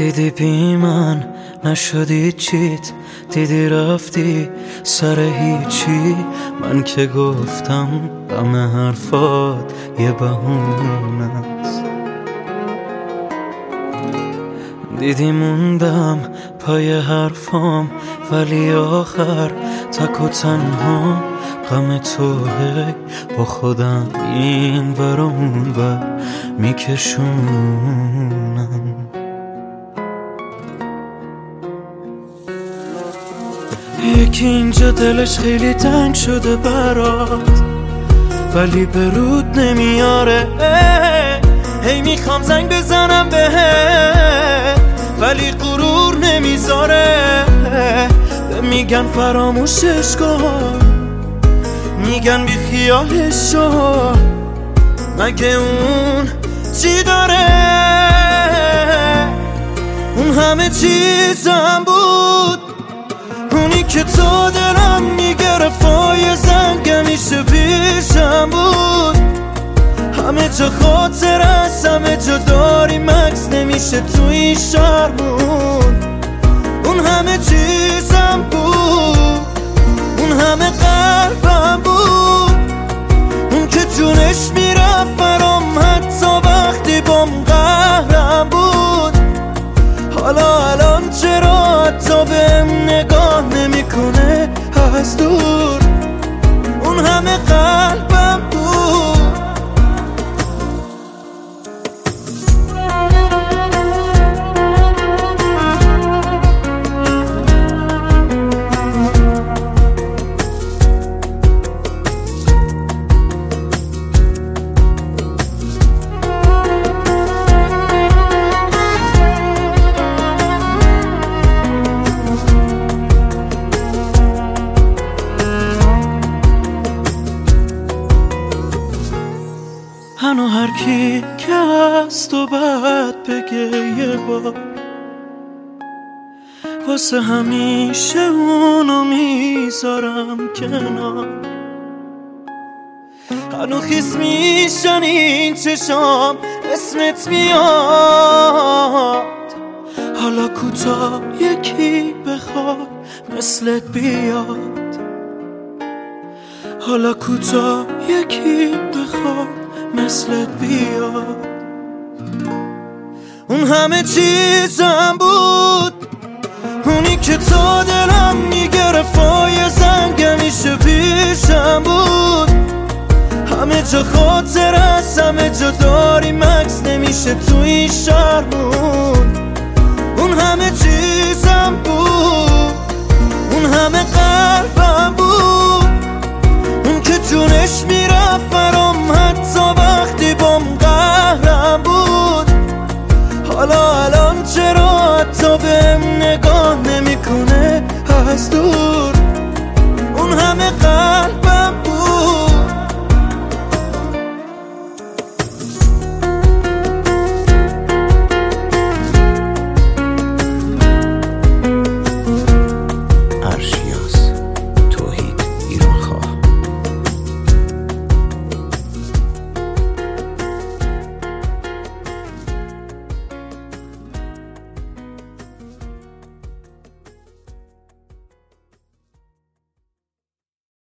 دیدی بی من نشدی چیت، دیدی رفتی سر هیچی. من که گفتم همه حرفات یه بهونه است. دیدی موندم پای حرفام، ولی آخر تک و تنها غم توه. با خودم این ور اون ور میکشونم. یکی اینجا دلش خیلی تنگ شده برات، ولی به رود نمیاره. هی میخوام زنگ بزنم بهت، ولی غرور نمیذاره. میگن فراموشش کن، میگن بی خیالش شو. مگه اون چی داره؟ اون همه چیزم بود، اونی که تو دلم میگرفت و یه زنگ همیشه پیشم بود. همه جا خاطر است، همه جا داریم عکس، نمیشه تو این شهرمون. اون همه چیزم بود، اون همه قلبم بود، اون که جونش میرفت برام حتی وقتی بام قهرم بود. حالا الان چرا حتی بهم نگاه نمیکنه از دور؟ اون همه قلبم بود. هنو هر کی که از تو بعد بگه یه بار، واسه همیشه اونو میذارم کنار. هنو خیس میشن این چشام، اسمت میاد. حالا کوتا یکی بخواد مثلت بیاد. حالا کوتا یکی بخواد مثلت بیاد. اون همه چیزم بود، اونی که تو دلم میگرفت و یه زنگ همیشه پیشم بود. همه جا خاطر است، همه جا داریم عکس، نمیشه تو این شهرمون. اون همه چیزم بود، اون همه قلبم بود، اون که جونش میرفت برام حتی وقتی بام قهرم بود. حالا الان چرا حتی بهم نگاه نمیکنه از دور؟